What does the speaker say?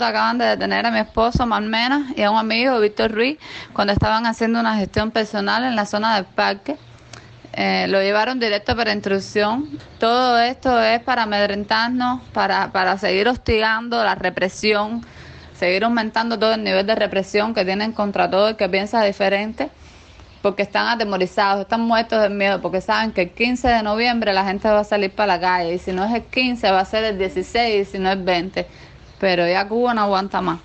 Acaban de detener a mi esposo Malmena y a un amigo, Víctor Ruiz, cuando estaban haciendo una gestión personal en la zona del parque. Lo llevaron directo para instrucción. Todo esto es para amedrentarnos, para seguir hostigando la represión, seguir aumentando todo el nivel de represión que tienen contra todo el que piensa diferente, porque están atemorizados, están muertos de miedo, porque saben que el 15 de noviembre la gente va a salir para la calle, y si no es el 15 va a ser el 16, y si no el 20. Pero ya Cuba no aguanta más.